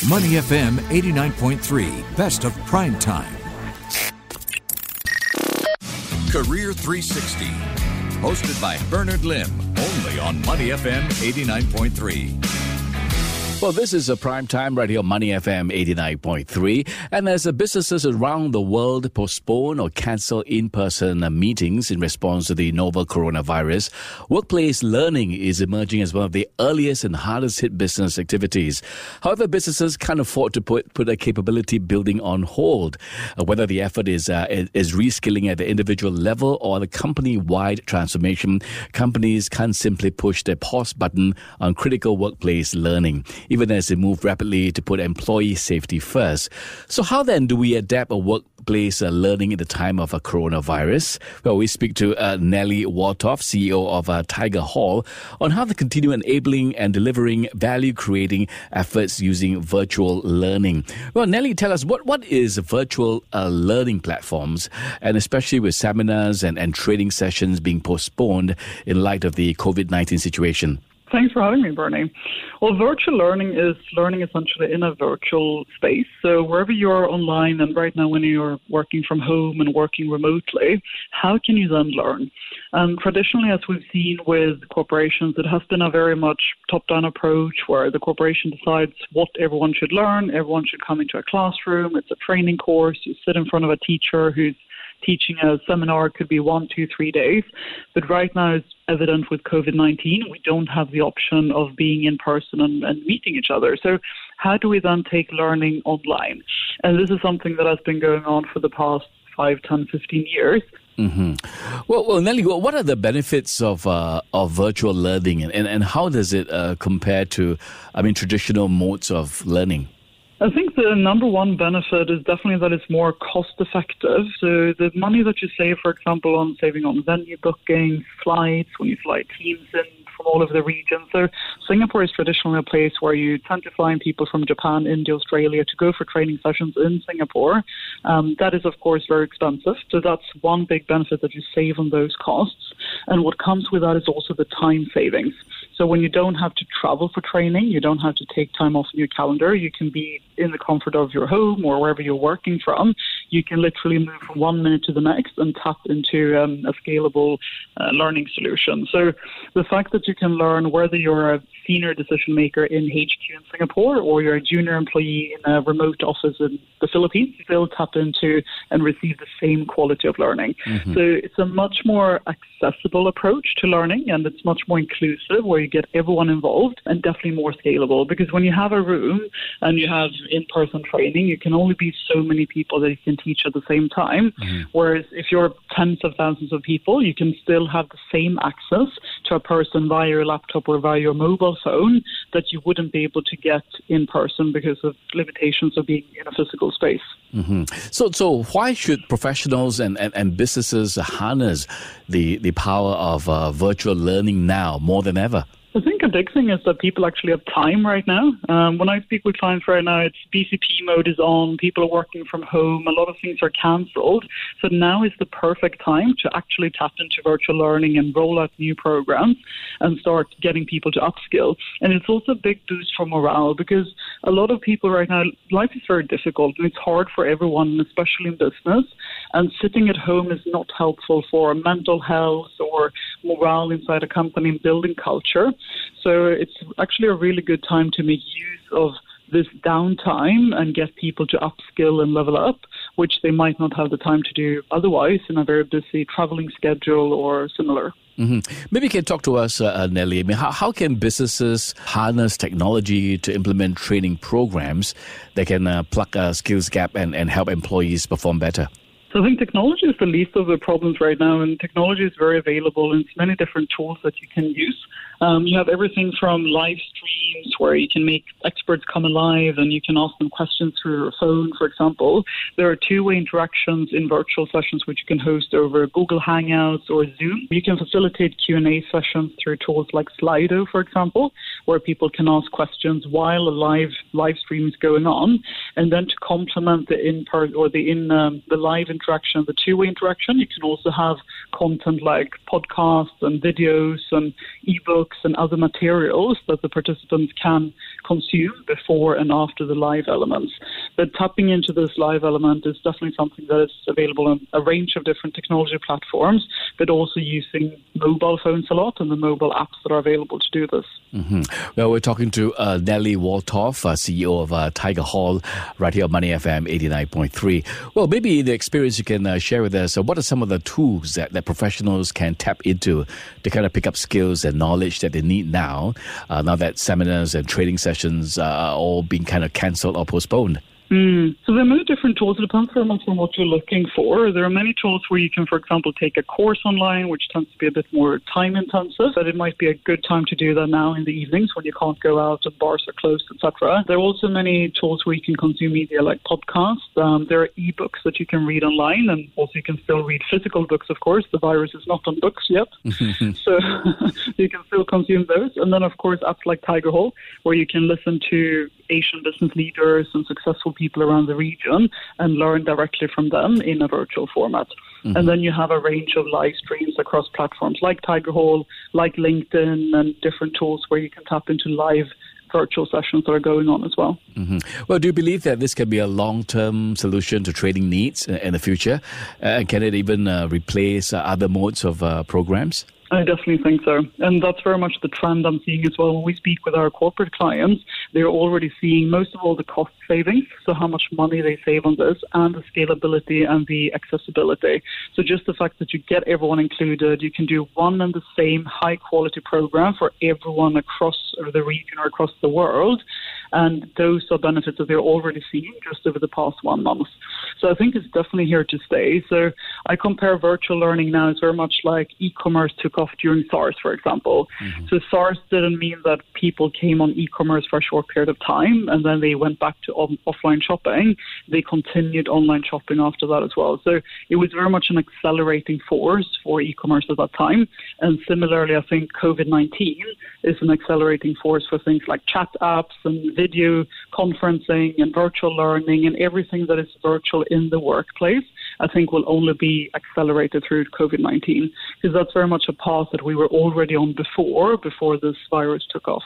Money FM 89.3, best of prime time. Career 360, hosted by Bernard Lim, only on Money FM 89.3. Well, this is a prime time right here on Money FM 89.3. And as businesses around the world postpone or cancel in-person meetings in response to the novel coronavirus, workplace learning is emerging as one of the earliest and hardest hit business activities. However, businesses can't afford to put a capability building on hold. Whether the effort is reskilling at the individual level or the company-wide transformation, companies can't simply push the pause button on critical workplace learning, even as they move rapidly to put employee safety first. So how then do we adapt a workplace learning in the time of a coronavirus? Well, we speak to Nellie Waltoff, CEO of Tiger Hall, on how to continue enabling and delivering value-creating efforts using virtual learning. Well, Nellie, tell us, what is virtual learning platforms, and especially with seminars and training sessions being postponed in light of the COVID-19 situation? Thanks for having me, Bernie. Well, virtual learning is learning essentially in a virtual space. So wherever you are online, and right now when you're working from home and working remotely, how can you then learn? And traditionally, as we've seen with corporations, it has been a very much top-down approach where the corporation decides what everyone should learn. Everyone should come into a classroom. It's a training course. You sit in front of a teacher who's teaching a seminar. It could be 1, 2, 3 days. But right now, it's evident with COVID-19, we don't have the option of being in person and meeting each other. So how do we then take learning online? And this is something that has been going on for the past 5, 10, 15 years. Mm-hmm. Well, Nellie, what are the benefits of virtual learning, and how does it compare to, traditional modes of learning? I think the number one benefit is definitely that it's more cost effective. So the money that you save, for example, on saving on venue bookings, flights, when you fly teams in from all over the region. So Singapore is traditionally a place where you tend to fly in people from Japan, India, Australia to go for training sessions in Singapore. That is, of course, very expensive. So that's one big benefit, that you save on those costs. And what comes with that is also the time savings. So when you don't have to travel for training, you don't have to take time off in your calendar, you can be in the comfort of your home or wherever you're working from. You can literally move from 1 minute to the next and tap into a scalable learning solution. So the fact that you can learn whether you're a senior decision maker in HQ in Singapore or you're a junior employee in a remote office in the Philippines, you still tap into and receive the same quality of learning. Mm-hmm. So it's a much more accessible approach to learning, and it's much more inclusive where you get everyone involved, and definitely more scalable, because when you have a room and you have in-person training, you can only be so many people that you can teach at the same time. Mm-hmm. Whereas if you're tens of thousands of people, you can still have the same access to a person via your laptop or via your mobile phone that you wouldn't be able to get in person because of limitations of being in a physical space. Mm-hmm. So why should professionals and businesses harness the power of virtual learning now more than ever? I think a big thing is that people actually have time right now. When I speak with clients right now, it's BCP mode is on, people are working from home, a lot of things are cancelled. So now is the perfect time to actually tap into virtual learning and roll out new programs and start getting people to upskill. And it's also a big boost for morale, because a lot of people right now, life is very difficult and it's hard for everyone, especially in business. And sitting at home is not helpful for mental health or morale inside a company and building culture. So it's actually a really good time to make use of this downtime and get people to upskill and level up, which they might not have the time to do otherwise in a very busy traveling schedule or similar. Mm-hmm. Maybe you can talk to us, Nellie. How can businesses harness technology to implement training programs that can plug a skills gap and help employees perform better? So I think technology is the least of the problems right now, and technology is very available, and it's many different tools that you can use. You have everything from live streams where you can make experts come alive and you can ask them questions through your phone, for example. There are two-way interactions in virtual sessions which you can host over Google Hangouts or Zoom. You can facilitate Q&A sessions through tools like Slido, for example, where people can ask questions while a live stream is going on. And then to complement the live interaction, the two-way interaction, you can also have content like podcasts and videos and ebooks ebooks and other materials that the participants can consume before and after the live elements. But tapping into this live element is definitely something that is available on a range of different technology platforms, but also using mobile phones a lot and the mobile apps that are available to do this. Well, we're talking to Nelly Walthoff, CEO of Tiger Hall, right here on Money FM 89.3. Well, maybe the experience you can share with us, what are some of the tools that professionals can tap into to kind of pick up skills and knowledge that they need now that seminars and training sessions are all being kind of cancelled or postponed? So there are many different tools. It depends very much on what you're looking for. There are many tools where you can, for example, take a course online, which tends to be a bit more time intensive, but it might be a good time to do that now in the evenings when you can't go out and bars are closed, etc. There are also many tools where you can consume media like podcasts. There are ebooks that you can read online, and also you can still read physical books, of course. The virus is not on books yet, so you can still consume those. And then, of course, apps like Tiger Hall, where you can listen to Asian business leaders and successful people around the region and learn directly from them in a virtual format. And then you have a range of live streams across platforms like Tiger Hall, like LinkedIn, and different tools where you can tap into live virtual sessions that are going on as well. Well, do you believe that this can be a long-term solution to training needs in the future? And can it even replace other modes of programs? I definitely think so. And that's very much the trend I'm seeing as well. When we speak with our corporate clients, they're already seeing most of all the cost savings, so how much money they save on this, and the scalability and the accessibility. So just the fact that you get everyone included, you can do one and the same high-quality program for everyone across the region or across the world. And those are benefits that they're already seeing just over the past 1 month. So I think it's definitely here to stay. So I compare virtual learning now as very much like e-commerce took off during SARS, for example. So SARS didn't mean that people came on e-commerce for a short period of time and then they went back to offline shopping. They continued online shopping after that as well. So it was very much an accelerating force for e-commerce at that time. And similarly, I think COVID-19 is an accelerating force for things like chat apps and video conferencing and virtual learning and everything that is virtual in the workplace, I think will only be accelerated through COVID-19, because that's very much a path that we were already on before this virus took off.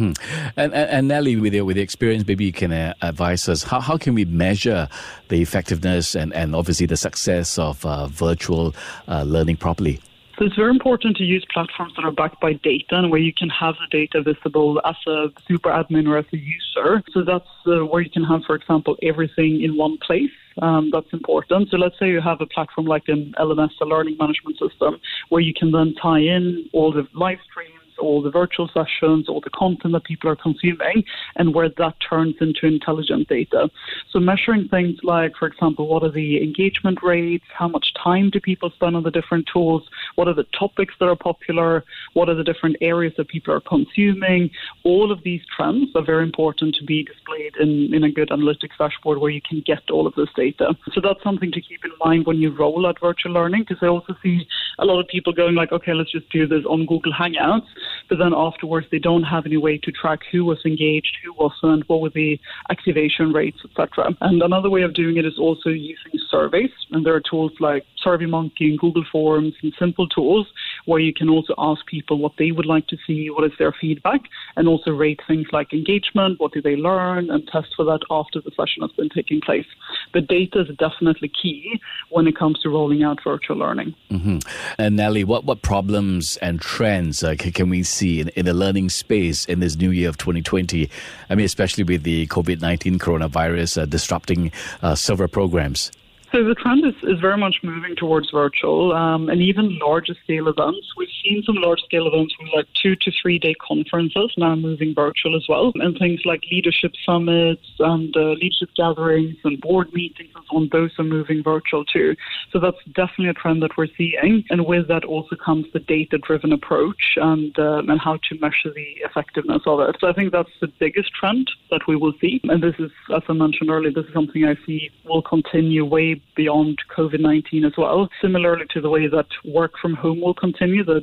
And Nelly, with your experience, maybe you can advise us, how can we measure the effectiveness and obviously the success of virtual learning properly? So it's very important to use platforms that are backed by data and where you can have the data visible as a super admin or as a user. So that's where you can have, for example, everything in one place. That's important. So let's say you have a platform like an LMS, a learning management system, where you can then tie in all the live streams, all the virtual sessions, all the content that people are consuming, and where that turns into intelligent data. So measuring things like, for example, what are the engagement rates, how much time do people spend on the different tools, what are the topics that are popular, what are the different areas that people are consuming. All of these trends are very important to be displayed in a good analytics dashboard where you can get all of this data. So that's something to keep in mind when you roll out virtual learning, because I also see a lot of people going like, okay, let's just do this on Google Hangouts. But then afterwards, they don't have any way to track who was engaged, who wasn't, what were the activation rates, etc. And another way of doing it is also using surveys. And there are tools like SurveyMonkey and Google Forms and simple tools where you can also ask people what they would like to see, what is their feedback, and also rate things like engagement, what did they learn, and test for that after the session has been taking place. But data is definitely key when it comes to rolling out virtual learning. And Nelly, what problems and trends can we see in the learning space in this new year of 2020? I mean, especially with the COVID-19 coronavirus disrupting several programs. So the trend is very much moving towards virtual and even larger scale events. We've seen some large scale events with like 2 to 3 day conferences now moving virtual as well. And things like leadership summits and leadership gatherings and board meetings and so on, those are moving virtual too. So that's definitely a trend that we're seeing. And with that also comes the data-driven approach and how to measure the effectiveness of it. So I think that's the biggest trend that we will see. And this is, as I mentioned earlier, this is something I see will continue way beyond COVID-19 as well. Similarly to the way that work from home will continue, the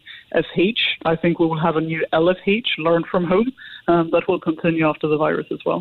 WFH, I think we will have a new LFH, learn from home, that will continue after the virus as well.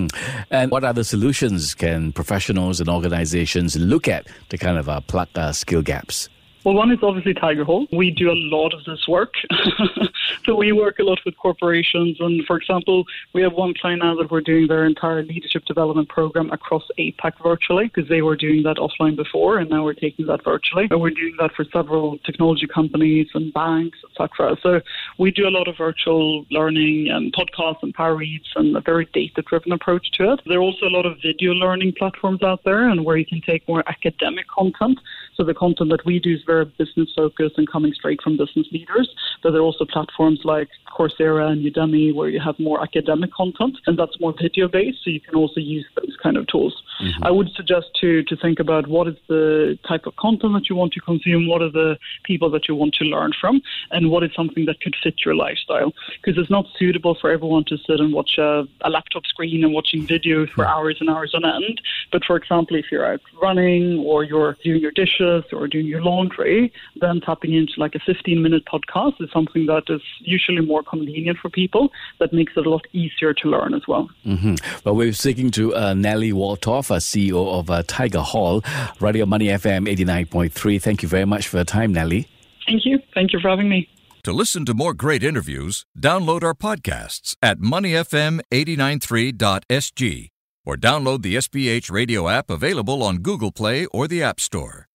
And what other solutions can professionals and organizations look at to kind of plug skill gaps? Well, one is obviously Tiger Hall. We do a lot of this work. So we work a lot with corporations. And for example, we have one client now that we're doing their entire leadership development program across APAC virtually, because they were doing that offline before, and now we're taking that virtually. And we're doing that for several technology companies and banks, etc. So we do a lot of virtual learning and podcasts and power reads and a very data-driven approach to it. There are also a lot of video learning platforms out there, and where you can take more academic content. So the content that we do is very business-focused and coming straight from business leaders. But there are also platforms like Coursera and Udemy where you have more academic content, and that's more video-based, so you can also use those kind of tools. Mm-hmm. I would suggest to think about what is the type of content that you want to consume, what are the people that you want to learn from, and what is something that could fit your lifestyle. Because it's not suitable for everyone to sit and watch a laptop screen and watching videos for hours and hours on end. But for example, if you're out running or you're doing your dishes or doing your laundry, then tapping into like a 15-minute podcast is something that is usually more convenient for people. That makes it a lot easier to learn as well. Mm-hmm. Well, we're speaking to Nelly Waltorf, CEO of Tiger Hall, Radio Money FM 89.3. Thank you very much for your time, Nelly. Thank you. Thank you for having me. To listen to more great interviews, download our podcasts at moneyfm893.sg or download the SPH radio app available on Google Play or the App Store.